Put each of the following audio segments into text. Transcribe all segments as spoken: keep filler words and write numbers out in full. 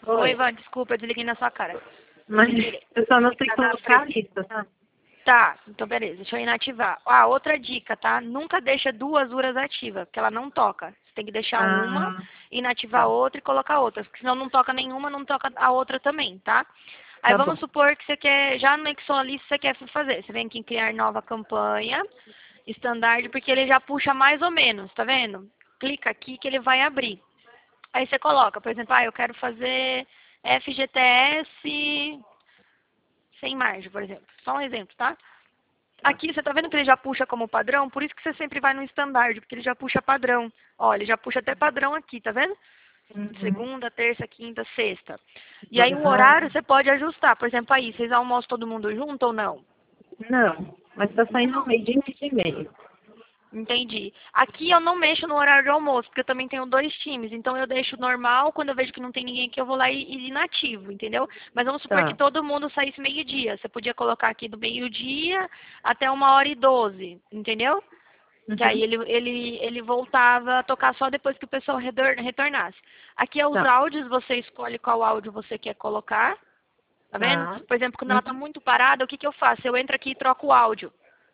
Oi, Oi. Ivan, desculpa, eu desliguei na sua cara. Mas Sem querer. eu só não sei Tá na colocar a frente. lista, tá? Tá, então beleza, deixa eu inativar. Ah, outra dica, tá? Nunca deixa duas uras ativas, porque ela não toca. Você tem que deixar uma, Ah, inativar tá. outra e colocar outra. Porque senão não toca nenhuma, não toca a outra também, tá? Aí Tá vamos bom. supor que você quer, já anexou a lista, você quer fazer. Você vem aqui em criar nova campanha, standard, porque ele já puxa mais ou menos, tá vendo? Clica aqui que ele vai abrir. Aí você coloca, por exemplo, ah, eu quero fazer F G T S sem margem, por exemplo. Só um exemplo, tá? Tá. Aqui você tá vendo que ele já puxa como padrão, por isso que você sempre vai no standard, porque ele já puxa padrão. Ó, ele já puxa até padrão aqui, tá vendo? Uhum. Segunda, terça, quinta, sexta. E Tô aí o horário errado? você pode ajustar. Por exemplo, aí, vocês almoçam todo mundo junto ou não? Não, mas tá saindo meio de mês e meio. Entendi. Aqui eu não mexo no horário de almoço, porque eu também tenho dois times. Então eu deixo normal, quando eu vejo que não tem ninguém aqui, eu vou lá e, e inativo, entendeu? Mas vamos supor que Tá. todo mundo saísse meio-dia. Você podia colocar aqui do meio-dia até uma hora e doze, entendeu? Que aí Uhum. ele, ele, ele voltava a tocar só depois que o pessoal redor- retornasse. Aqui é os Tá. áudios, você escolhe qual áudio você quer colocar, tá vendo? Tá. Por exemplo, quando ela tá Uhum. muito parada, o que, que eu faço? Eu entro aqui e troco o áudio.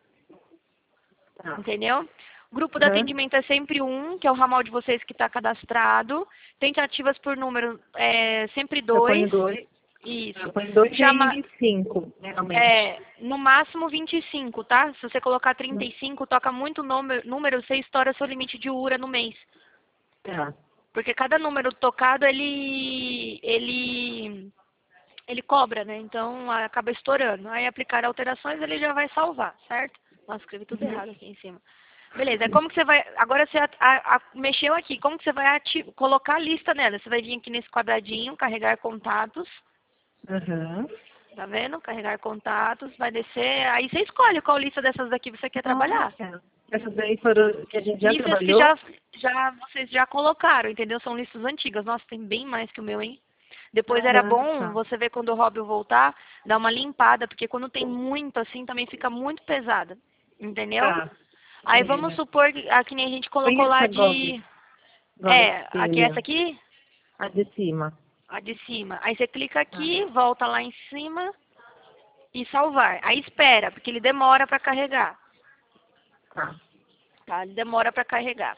Tá. Entendeu? O grupo de Uhum. atendimento é sempre um, que é o ramal de vocês que está cadastrado. Tentativas por número é sempre Eu ponho dois. dois. Eu Isso. ponho dois Chama e cinco, realmente. é, no máximo vinte e cinco, tá? Se você colocar trinta e cinco, toca muito número, número, você estoura seu limite de U R A no mês. Tá. Porque cada número tocado, ele, ele, ele cobra, né? Então acaba estourando. Aí aplicar alterações, ele já vai salvar, certo? Nossa, escrevi tudo Uhum. errado aqui em cima. Beleza, é como que você vai. Agora você a- a- a- mexeu aqui, como que você vai ati- colocar a lista nela? Você vai vir aqui nesse quadradinho, carregar contatos, Uhum. tá vendo? Carregar contatos, vai descer, aí você escolhe qual lista dessas daqui você quer trabalhar. Nossa. Essas daí foram que a gente já Listas que trabalhou? já, já vocês já colocaram, entendeu? São listas antigas. Nossa, tem bem mais que o meu, hein? Depois era Caramba. bom você ver quando o Robin voltar, dar uma limpada, porque quando tem muito assim também fica muito pesada. Entendeu? Tá. Aí vamos É, supor que a que nem a gente colocou conheço lá a Gov. de. Gov É, aqui essa Experience. aqui, A de cima. a de cima. Aí você clica Tá. aqui, volta lá em cima e salvar. Aí espera, porque ele demora para carregar. Tá. Tá? Ele demora para carregar.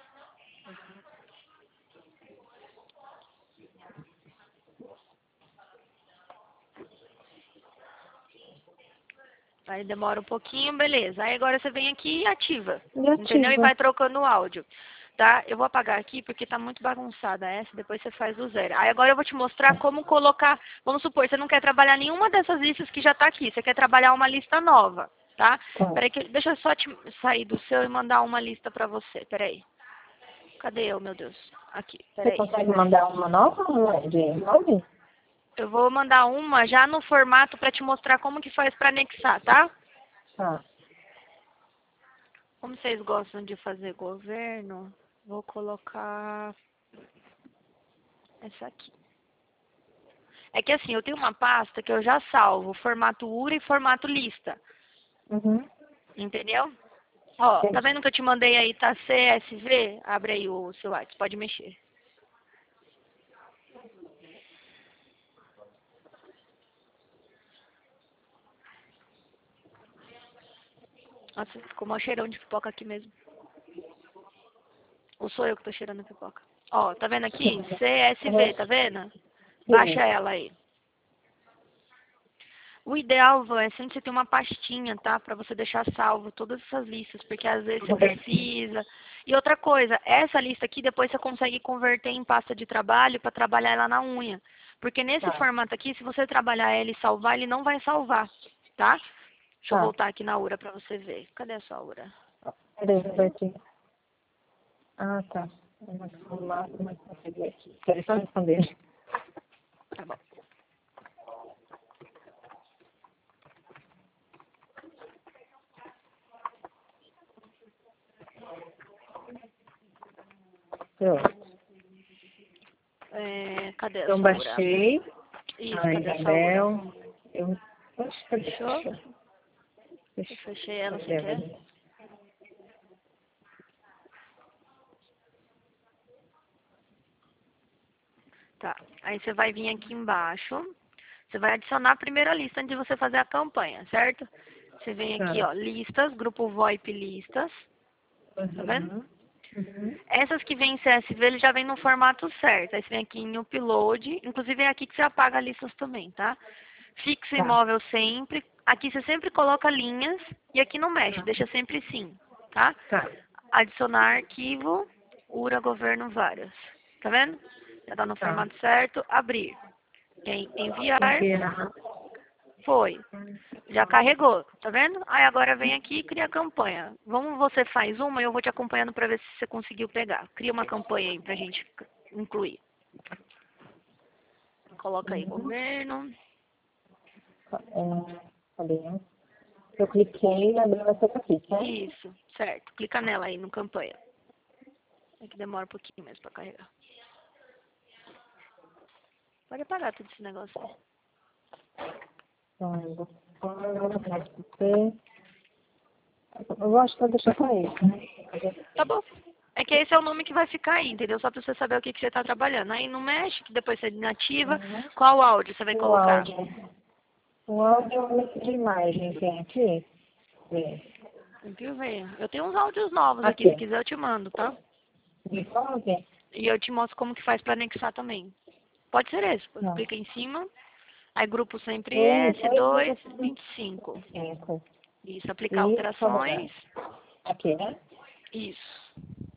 Aí demora um pouquinho, beleza. Aí agora você vem aqui e ativa. Entendeu? E Negativa. vai trocando o áudio. Tá? Eu vou apagar aqui porque tá muito bagunçada essa, depois você faz do zero. Aí agora eu vou te mostrar como colocar, vamos supor, você não quer trabalhar nenhuma dessas listas que já tá aqui, você quer trabalhar uma lista nova, tá? Tá. Peraí que, deixa eu só te sair do seu e mandar uma lista pra você, peraí. Cadê eu, meu Deus? Aqui, Você peraí. consegue mandar uma nova uma de nove? Eu vou mandar uma já no formato pra te mostrar como que faz pra anexar, tá? Tá. Como vocês gostam de fazer governo, vou colocar essa aqui. É que assim, eu tenho uma pasta que eu já salvo, formato U R A e formato lista. Uhum. Entendeu? Ó, tá Entendi. vendo que eu te mandei aí, tá C S V? Abre aí o seu WhatsApp, pode mexer. Nossa, ficou mó cheirão de pipoca aqui mesmo. Ou sou eu que tô cheirando a pipoca? Ó, tá vendo aqui? C S V, tá vendo? Baixa Sim. ela aí. O ideal, Van, é sempre você ter uma pastinha, tá? Pra você deixar salvo todas essas listas, porque às vezes você Vou ver aqui. precisa. E outra coisa, essa lista aqui depois você consegue converter em pasta de trabalho para trabalhar ela na unha. Porque nesse Tá. formato aqui, se você trabalhar ela e salvar, ele não vai salvar, tá? Deixa eu Tá. voltar aqui na URA pra você ver. Cadê a sua URA? Peraí, vou ver aqui. Ah, tá. Eu não vou lá, mas consegui aqui. Peraí, só responder. Tá bom. Pronto. É, cadê a Então, sua URA? baixei. Isso, A cadê a sua URA? Isabel. Eu... Oxe, cadê? Fechou? Fechou. Eu Fechou. fechei ela, você Cadê a quer? Isabel? Tá. Aí você vai vir aqui embaixo. Você vai adicionar a primeira lista antes de você fazer a campanha, certo? Você vem aqui, Tá. ó, listas, grupo VoIP listas. Tá vendo? Uhum. Uhum. Essas que vem em C S V, ele já vem no formato certo. Aí você vem aqui em upload. Inclusive é aqui que você apaga listas também, tá? Fixa Tá. imóvel sempre. Aqui você sempre coloca linhas e aqui não mexe, Tá. deixa sempre sim, tá? Tá. Adicionar arquivo, URA, governo, várias. Tá vendo? Já tá no Tá. formato certo. Abrir. Em enviar. Enviar. Foi. Já carregou, tá vendo? Aí agora vem aqui e cria a campanha. Vamos, você faz uma e eu vou te acompanhando pra ver se você conseguiu pegar. Cria uma campanha aí pra gente incluir. Coloca aí, Uhum. governo. É, cadê? Eu cliquei e abriu essa aqui, certo? Isso, certo. Clica nela aí no campanha. É que demora um pouquinho mesmo pra carregar. Pode apagar tudo esse negócio aí. Então, eu vou pôr, eu acho que vou deixar só isso, né? Tá bom. É que esse é o nome que vai ficar aí, entendeu? Só pra você saber o que, que você tá trabalhando. Aí não mexe, que depois você inativa. Uhum. Qual áudio você vai O colocar? áudio. O áudio é uma lista de imagem, tem aqui. Vê. Tem que ver. Eu tenho uns áudios novos aqui, se Aqui. quiser eu te mando, tá? Me fala, vê. E eu te mostro como que faz pra anexar também. Pode ser esse. Você Não. clica em cima. Aí grupo sempre Um, esse, dois, dois, vinte e vinte e cinco. cinco. Isso, aplicar E salvar. alterações. Aqui, né? Isso.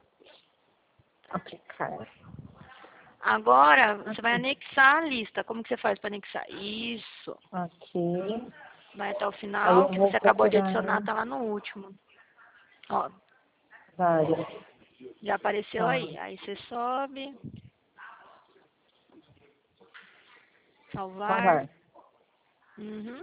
Aplicar. Agora, você vai Aqui. anexar a lista. Como que você faz para anexar? Isso. Aqui. Vai até o Aí final, eu que vou você acabou de procurar adicionar, tá lá no último. Ó, vários. já apareceu Tá. aí. Aí você sobe, salvar. Salvar. Uhum.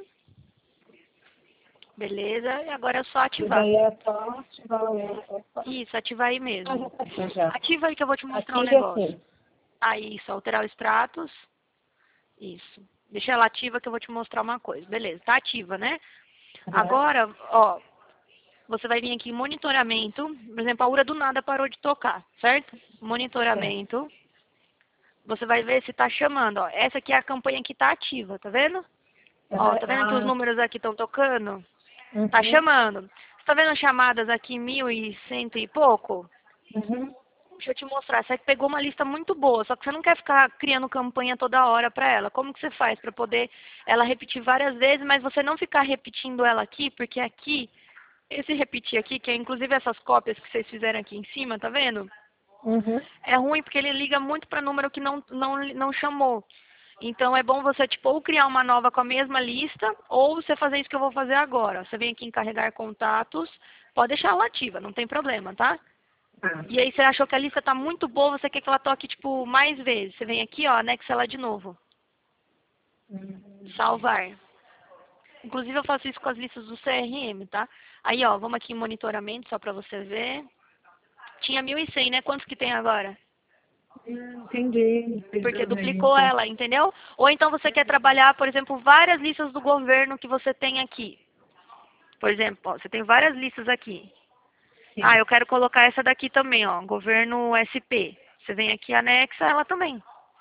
Beleza. E agora é só E ativar. daí é só ativar o... Opa. Isso, ativar aí Ah, mesmo. já tá aqui, já. Ativa aí que eu vou te mostrar um Ative negócio. aqui. Aí, isso, alterar o status. Isso. Deixa ela ativa que eu vou te mostrar uma coisa. Beleza, tá ativa, né? Uhum. Agora, ó, você vai vir aqui em monitoramento. Por exemplo, a URA do nada parou de tocar, certo? Sim. Monitoramento. Você vai ver se tá chamando, ó. Essa aqui é a campanha que tá ativa, tá vendo? Ó, Uhum. tá vendo que os Ah, números aqui estão tocando? Tá uhum. chamando. Você tá vendo as chamadas aqui, mil e cento e pouco? Uhum. Deixa eu te mostrar. Você pegou uma lista muito boa, só que você não quer ficar criando campanha toda hora para ela. Como que você faz para poder ela repetir várias vezes, mas você não ficar repetindo ela aqui, porque aqui, esse repetir aqui, que é inclusive essas cópias que vocês fizeram aqui em cima, tá vendo? Uhum. É ruim porque ele liga muito para número que não, não, não chamou. Então é bom você, tipo, ou criar uma nova com a mesma lista, ou você fazer isso que eu vou fazer agora. Você vem aqui em carregar contatos, pode deixar ela ativa, não tem problema, tá? Ah. E aí você achou que a lista tá muito boa, você quer que ela toque, tipo, mais vezes. Você vem aqui, ó, anexa ela de novo. Uhum. Salvar. Inclusive eu faço isso com as listas do C R M, tá? Aí, ó, vamos aqui em monitoramento, só pra você ver. Tinha mil e cem, né? Quantos que tem agora? Hum, Entendi. Porque Perdão, duplicou gente. ela, entendeu? Ou então você quer trabalhar, por exemplo, várias listas do governo que você tem aqui. Por exemplo, ó, você tem várias listas aqui. Ah, Sim. eu quero colocar essa daqui também, ó, governo S P. Você vem aqui e anexa ela também.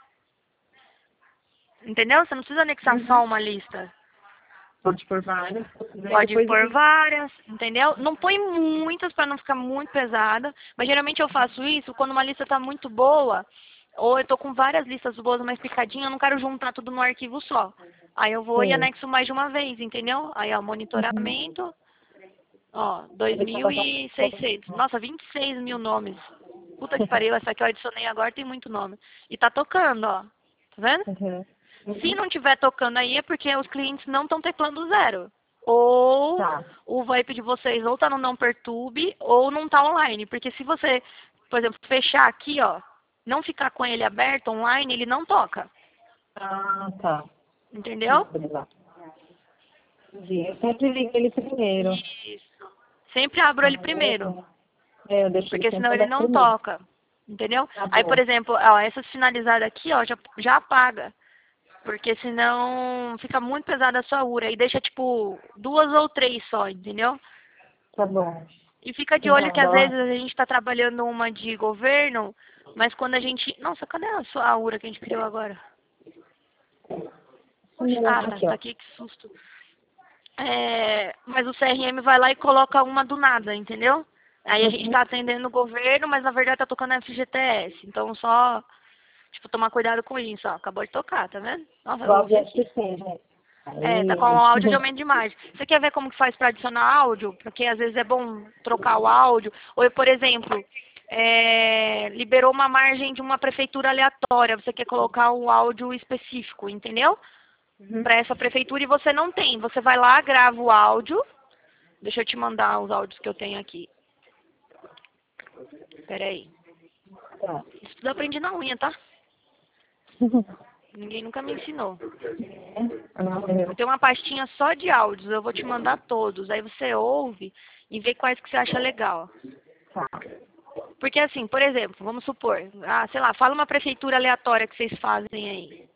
Entendeu? Você não precisa anexar só Uhum. uma lista. Pode por vários. Daí Pode depois pôr eu... várias, entendeu? Não põe muitas para não ficar muito pesada. Mas geralmente eu faço isso quando uma lista está muito boa. Ou eu tô com várias listas boas, mais picadinha, eu não quero juntar tudo num arquivo só. Aí eu vou e Sei. anexo mais de uma vez, entendeu? Aí, ó, Uhum. monitoramento, ó, Vou dois deixar mil passar. e seiscentos. Nossa, vinte e seis mil nomes. Puta que pariu, essa que eu adicionei agora tem muito nome. E tá tocando, ó. Tá vendo? Uhum. Se Uhum. não tiver tocando aí é porque os clientes não estão teclando zero. Ou Tá. o VoIP de vocês ou tá no não perturbe ou não tá online. Porque se você, por exemplo, fechar aqui, ó, não ficar com ele aberto online, ele não toca. Ah, tá. Entendeu? Isso, lá. Entendi. Eu sempre ligo ele primeiro. Isso. Sempre abro ele Ah, primeiro. beleza. É, eu deixo ele Porque senão sempre ele aberto não primeiro. toca. Entendeu? Tá Aí, por bom. exemplo, ó, essas finalizadas aqui, ó, já, já apaga. Porque senão fica muito pesada a sua URA. E deixa, tipo, duas ou três só, entendeu? Tá bom. E fica de olho que Obrigada, às ó. vezes a gente está trabalhando uma de governo Mas quando a gente... Nossa, cadê a sua aura que a gente criou agora? Poxa, ah, tá, Aqui, tá ó. aqui, que susto. É, mas o C R M vai lá e coloca uma do nada, entendeu? Aí a gente Uhum. tá atendendo o governo, mas na verdade tá tocando F G T S. Então só, tipo, tomar cuidado com isso, ó. Acabou de tocar, tá vendo? Nossa, eu Igual ouvi de aqui. S P, gente. É, tá com Aí. áudio de aumento de imagem. Você quer ver como que faz para adicionar áudio? Porque às vezes é bom trocar o áudio. Ou, por exemplo, é, liberou uma margem de uma prefeitura aleatória. Você quer colocar um áudio específico, entendeu? Uhum. Para essa prefeitura e você não tem. Você vai lá, grava o áudio. Deixa eu te mandar os áudios que eu tenho aqui. Pera aí. Tá. Isso tudo eu aprendi na unha, tá? Ninguém nunca me ensinou. Eu tenho uma pastinha só de áudios, eu vou te mandar todos. Aí você ouve e vê quais que você acha legal. Tá. Porque assim, por exemplo, vamos supor, ah, sei lá, fala uma prefeitura aleatória que vocês fazem aí.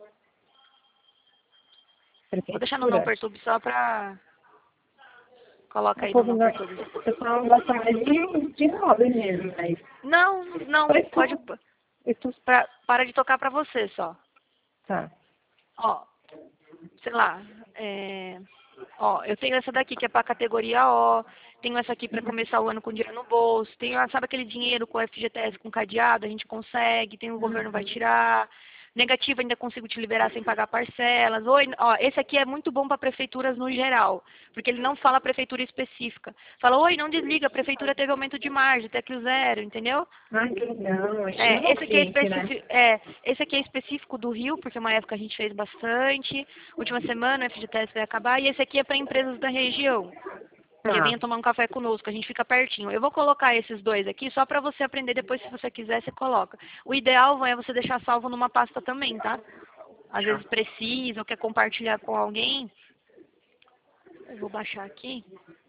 Vou deixar no não Prefeitura. perturbe só pra... Coloca O aí no povo não não, perturbe. o pessoal gosta mais de, de hobby mesmo, mas. Não, não, Mas pode... tu, e tu, Pra, para de tocar pra você só. tá. Ó, sei lá, é... Ó, eu tenho essa daqui que é pra categoria O, tenho essa aqui pra começar o ano com dinheiro no bolso, tenho, ah, sabe aquele dinheiro com F G T S com cadeado, a gente consegue, tem o governo vai tirar, negativo ainda consigo te liberar sem pagar parcelas. Oi, ó, esse aqui é muito bom para prefeituras no geral, porque ele não fala prefeitura específica. Fala, oi, não desliga, a prefeitura teve aumento de margem, até que o zero, entendeu? Ai, que legal. É, esse aqui é, Inocente, né? específico, é, esse aqui é específico do Rio, porque uma época a gente fez bastante. Última semana o F G T S vai acabar. E esse aqui é para empresas da região. Que Tá. venha tomar um café conosco, a gente fica pertinho. Eu vou colocar esses dois aqui só para você aprender depois, se você quiser, você coloca. O ideal é você deixar salvo numa pasta também, tá? Às vezes precisa ou quer compartilhar com alguém. Eu vou baixar aqui.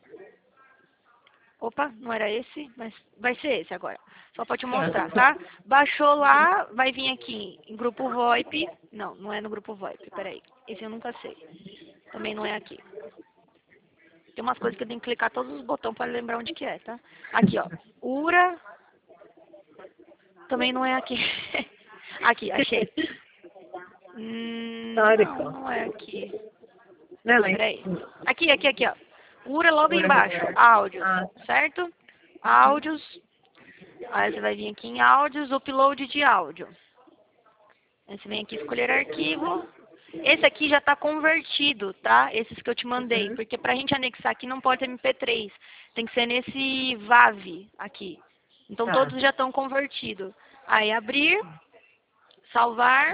Opa, não era esse, mas vai ser esse agora. Só para te mostrar, tá? Baixou lá, vai vir aqui em grupo VoIP. Não, não é no grupo VoIP, peraí. Esse eu nunca sei. Também não é aqui. Tem umas coisas que eu tenho que clicar todos os botões para lembrar onde que é, tá? Aqui, ó. Ura. Também não é aqui. Aqui, achei. Hum, Histórico. não, não é aqui. Não, é. Peraí. Aqui, aqui, aqui, ó. Ura logo Ura. embaixo. Áudios, Ah, certo? Áudios. Aí você vai vir aqui em áudios, upload de áudio. Aí você vem aqui escolher arquivo. Esse aqui já está convertido, tá? Esses que eu te mandei. uhum. Porque pra gente anexar aqui não pode M P três. Tem que ser nesse V A V aqui. Então Tá. todos já estão convertidos. Aí abrir, salvar.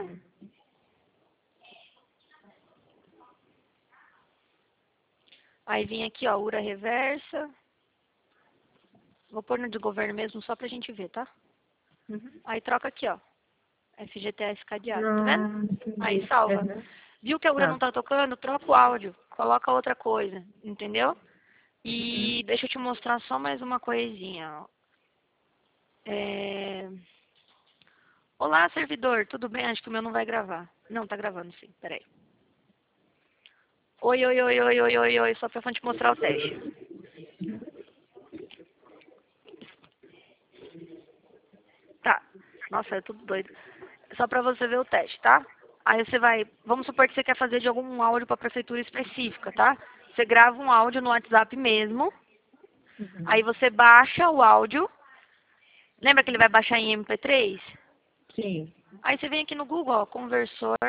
Aí vem aqui, ó, Ura reversa. Vou pôr no de governo mesmo só pra gente ver, tá? Uhum. Aí troca aqui, ó. F G T S cadeado, tá vendo? Não, entendi. Aí salva. Uhum. Viu que a Ura Tá. não tá tocando? Troca o áudio. Coloca outra coisa, entendeu? E deixa eu te mostrar só mais uma coisinha, ó. É... Olá, servidor, tudo bem? Acho que o meu não vai gravar. Não, tá gravando sim, peraí. Oi, oi, oi, oi, oi, oi, oi, só pra te mostrar o teste. Tá. Nossa, é tudo doido. Só pra você ver o teste, tá? Aí você vai, vamos supor que você quer fazer de algum áudio pra prefeitura específica, tá? Você grava um áudio no WhatsApp mesmo. Uhum. Aí você baixa o áudio. Lembra que ele vai baixar em M P três? Sim. Aí você vem aqui no Google, ó, conversor.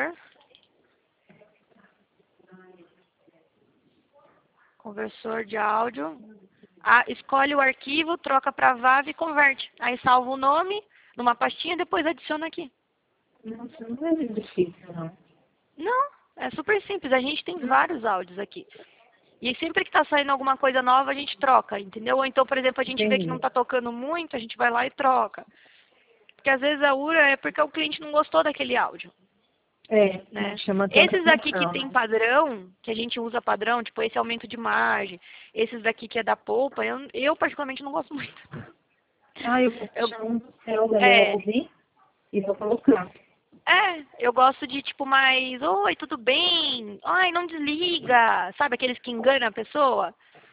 Conversor de áudio. Ah, escolhe o arquivo, troca para V A V e converte. Aí salva o nome numa pastinha e depois adiciona aqui. Nossa, não é muito difícil, não. Não, é super simples. A gente tem vários áudios aqui. E sempre que está saindo alguma coisa nova, a gente troca, entendeu? Ou então, por exemplo, a gente vê que não Entendi. está tocando muito, a gente vai lá e troca. Porque às vezes a Ura é porque o cliente não gostou daquele áudio. É, Né? chama tanta Esses aqui que atenção, tem né? padrão, que a gente usa padrão, tipo esse aumento de margem, esses daqui que é da polpa, eu, eu particularmente não gosto muito. Ah, eu vou Eu, deixar um céu da é, ouvir e vou colocar. é, eu gosto de tipo mais, oi, tudo bem? Ai, não desliga, sabe aqueles que enganam a pessoa?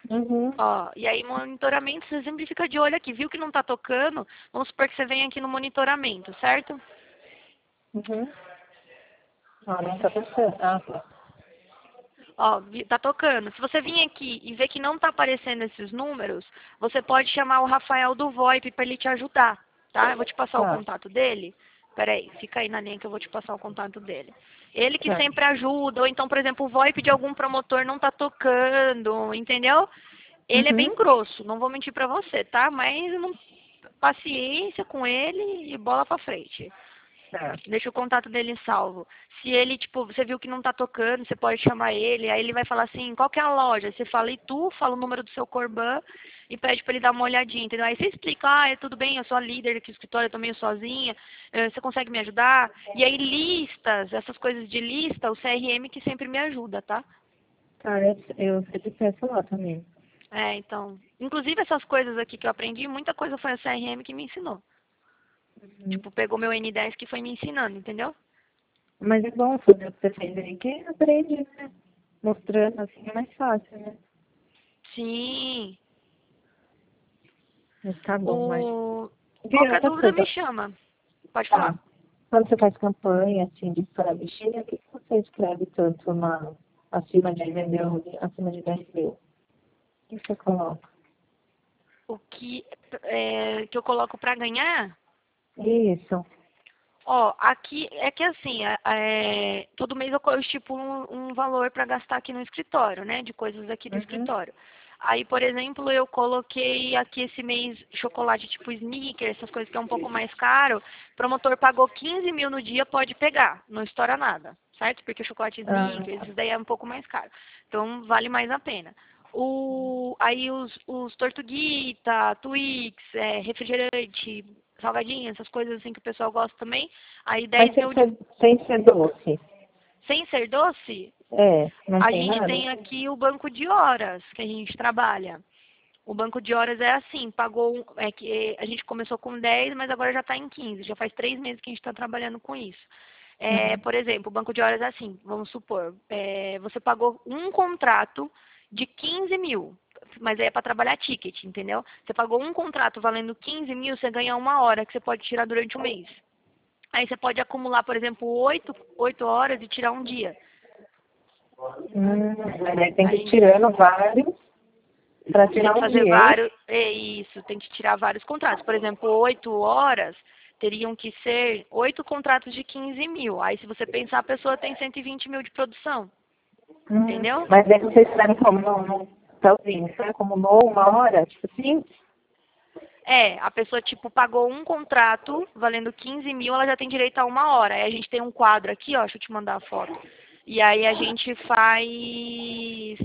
Uhum. Ó, e aí monitoramento, você sempre fica de olho aqui. Viu que não tá tocando? Vamos supor que você vem aqui no monitoramento, certo? Uhum. Ah, não tá pensando. Ah, tá. Ó, vi- tá tocando. Se você vir aqui e ver que não tá aparecendo esses números, você pode chamar o Rafael do VoIP para ele te ajudar, tá? Eu vou te passar o Tá, contato dele. Peraí, fica aí na linha que eu vou te passar o contato dele. Ele que tá. sempre ajuda, ou então, por exemplo, o VoIP de algum promotor não tá tocando, entendeu? Ele é Uhum. bem grosso, não vou mentir pra você, tá? Mas não, paciência com ele e bola pra frente. Tá. Deixa o contato dele salvo. Se ele, tipo, você viu que não tá tocando, você pode chamar ele, aí ele vai falar assim, qual que é a loja? Você fala Itu, fala o número do seu Corban e pede pra ele dar uma olhadinha, entendeu? Aí você explica, ah, é tudo bem, eu sou a líder aqui do escritório, eu tô meio sozinha, eh, você consegue me ajudar? E aí listas, essas coisas de lista, o C R M que sempre me ajuda, tá? Tá, eu, eu sempre peço lá também. É, então, inclusive essas coisas aqui que eu aprendi, muita coisa foi o C R M que me ensinou. Uhum. Tipo, pegou meu N dez que foi me ensinando, entendeu? Mas é bom fazer o que você fez aí, que aprende, né? Mostrando assim é mais fácil, né? Sim. Mas tá bom, mas. O... Vira Qualquer outra dúvida me coisa. chama. Pode falar. Tá. Quando você faz campanha assim de para bichinha, o que que você escreve tanto na, acima de vendeu, acima de dez mil? O que você coloca? O que, é, que eu coloco pra ganhar? Isso. Ó, aqui é que assim, é, é, todo mês eu, co- eu estipulo um, um valor para gastar aqui no escritório, né? De coisas aqui do Uhum. escritório. Aí, por exemplo, eu coloquei aqui esse mês chocolate tipo Snickers, essas coisas que é um pouco mais caro. O promotor pagou quinze mil no dia, pode pegar, não estoura nada, certo? Porque o chocolate Ah, Snickers, isso daí é um pouco mais caro. Então, vale mais a pena. O, aí os, os Tortuguita, Twix, é, refrigerante, salgadinho, essas coisas assim que o pessoal gosta também. Aí mas dez sem mil de... ser, sem ser doce. Sem ser doce, É, não a tem gente nada? tem aqui o banco de horas que a gente trabalha. O banco de horas é assim, pagou, um- é que a gente começou com dez, mas agora já está em quinze. Já faz três meses que a gente está trabalhando com isso. É, Uhum. por exemplo, o banco de horas é assim, vamos supor, é, você pagou um contrato de quinze mil, mas aí é para trabalhar ticket, entendeu? Você pagou um contrato valendo quinze mil, você ganha uma hora que você pode tirar durante o mês. Aí você pode acumular, por exemplo, oito, oito horas e tirar um dia. Hum, mas aí tem A que ir gente tirando vários para tem tirar que um fazer dia, é isso? vários, é isso, tem que tirar vários contratos. Por exemplo, oito horas teriam que ser oito contratos de quinze mil. Aí se você pensar, a pessoa tem cento e vinte mil de produção, Hum, entendeu? mas aí vocês fizeram como no, no sozinho, você acumulou uma hora, tipo assim? É, a pessoa, tipo, pagou um contrato valendo quinze mil, ela já tem direito a uma hora. Aí a gente tem um quadro aqui, ó, deixa eu te mandar a foto. E aí a gente faz...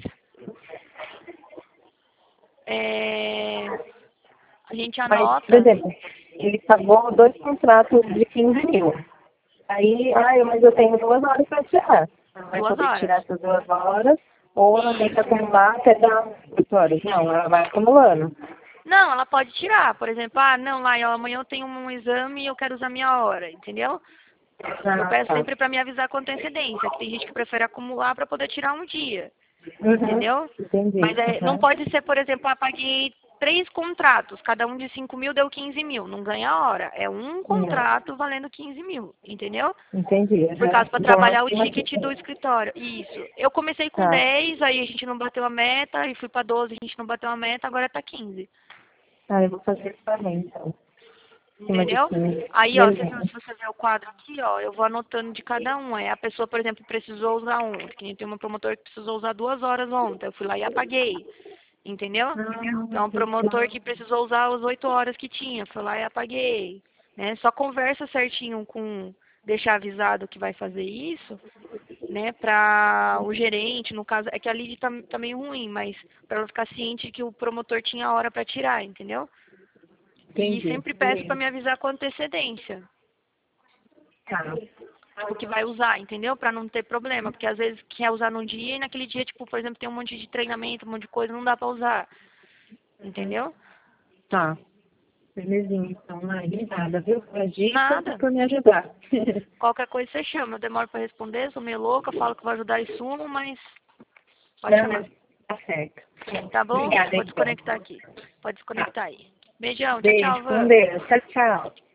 é, a gente Mas, por anota exemplo, ele pagou dois contratos de quinze mil. Aí, ai, mas eu tenho duas horas para tirar. Ela vai duas poder horas. tirar essas duas horas, ou ela tem que Isso. acumular até dar oito horas. Não, ela vai acumulando. Não, ela pode tirar. Por exemplo, ah, não, lá, ó, amanhã eu tenho um exame e eu quero usar minha hora, entendeu? Eu Ah, peço tá. sempre para me avisar com antecedência, que tem gente que prefere acumular para poder tirar um dia, Uhum. entendeu? Mas Entendi. é, não Uhum. pode ser, por exemplo, ah, paguei três contratos, cada um de cinco mil deu quinze mil, não ganha hora. É um Não, contrato valendo quinze mil, entendeu? entendi. Por Uhum. causa para Então, trabalhar o acima de ticket do dez. escritório. Isso. Eu comecei com Tá. dez, aí a gente não bateu a meta, e fui para doze, a gente não bateu a meta, agora tá quinze. Ah, eu vou fazer isso também, então. Acima de Entendeu? quinze. Aí, ó, você viu, Beleza. se você ver o quadro aqui, ó, eu vou anotando de cada um. Aí a pessoa, por exemplo, precisou usar ontem. Que nem tem uma promotor que precisou usar duas horas ontem. Eu fui lá e apaguei. Entendeu? Então, um promotor que precisou usar as oito horas que tinha. Fui lá e apaguei. Né? Só conversa certinho com... Deixar avisado que vai fazer isso, né? Pra o gerente, no caso... É que a lead tá, tá meio ruim, mas pra ela ficar ciente de que o promotor tinha hora pra tirar, entendeu? E Entendi. sempre peço para Beleza. me avisar com antecedência, Tá. tipo, que vai usar, entendeu? Para não ter problema, porque às vezes quer usar num dia e naquele dia, tipo, por exemplo, tem um monte de treinamento, um monte de coisa, não dá para usar, entendeu? Tá. Belezinha, então, Mari, obrigada, viu, pela dica e Nada. por me ajudar. Qualquer coisa você chama. Eu demoro para responder, sou meio louca, falo que vou ajudar e sumo, mas pode Não, mas chamar. Tá certo. Tá bom? Obrigada, Vou então. desconectar aqui. Pode desconectar aí. Beijão, tchau, Beijo, tchau, com Van. Deus. Tchau, tchau.